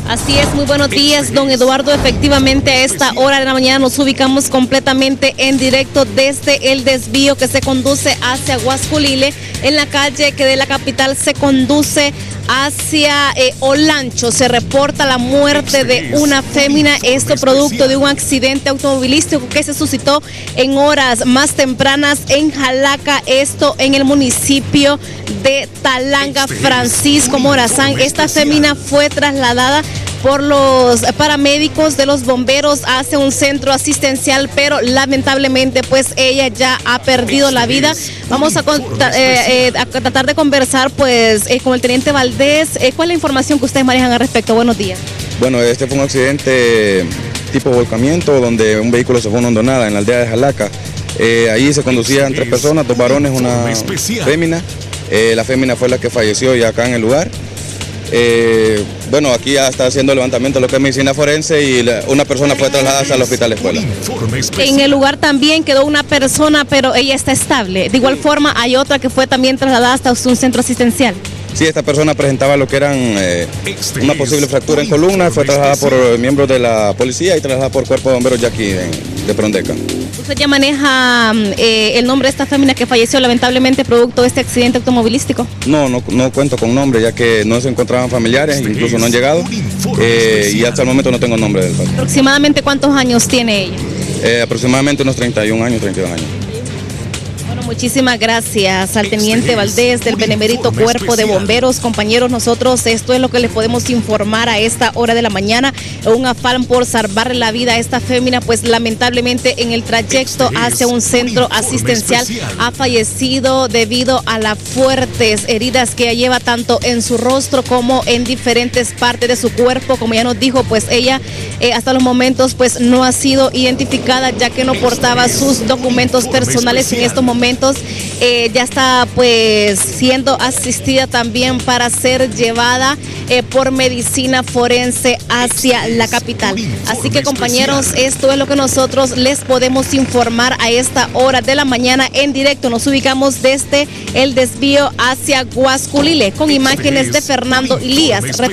Así es, muy buenos días, don Eduardo. Efectivamente, a esta hora de la mañana nos ubicamos completamente en directo desde el desvío que se conduce hacia Guasculile, en la calle que de la capital se conduce hacia Olancho. Se reporta la muerte de una fémina, esto producto de un accidente automovilístico que se suscitó en horas más tempranas en Jalaca, esto en el municipio de Talanga. Francisco Morazán, esta fémina fue trasladada por los paramédicos de los bomberos hacia un centro asistencial, pero lamentablemente pues ella ya ha perdido la vida. Vamos a tratar de conversar pues con el teniente Valdés. ¿Cuál es la información que ustedes manejan al respecto? Buenos días. Bueno, este fue un accidente tipo volcamiento donde un vehículo se fue a una hondonada en la aldea de Jalaca. Ahí se conducían 3 personas, 2 varones, una fémina. La fémina fue la que falleció ya acá en el lugar. Bueno, aquí ya está haciendo levantamiento de lo que es medicina forense y una persona fue trasladada hasta el hospital escuela. En el lugar también quedó una persona, pero ella está estable. De igual forma, hay otra que fue también trasladada hasta un centro asistencial. Sí, esta persona presentaba lo que eran una posible fractura en columna, fue trasladada por miembros de la policía y trasladada por cuerpo de bomberos ya aquí de Prondeca. ¿Usted ya maneja el nombre de esta fémina que falleció lamentablemente producto de este accidente automovilístico? No cuento con nombre, ya que no se encontraban familiares, incluso no han llegado, y hasta el momento no tengo nombre del padre. ¿Aproximadamente cuántos años tiene ella? Aproximadamente unos 31 años, 32 años. Muchísimas gracias al teniente Valdés del Benemérito Cuerpo de Bomberos. Compañeros, nosotros esto es lo que les podemos informar a esta hora de la mañana. Un afán por salvar la vida a esta fémina, pues lamentablemente en el trayecto hacia un centro asistencial ha fallecido debido a las fuertes heridas que lleva tanto en su rostro como en diferentes partes de su cuerpo. Como ya nos dijo, pues ella hasta los momentos pues no ha sido identificada, ya que no portaba sus documentos personales en estos momentos. Ya está pues siendo asistida también para ser llevada por medicina forense hacia la capital. Así que compañeros, esto es lo que nosotros les podemos informar a esta hora de la mañana en directo. Nos ubicamos desde el desvío hacia Guasculile con imágenes de Fernando Elías.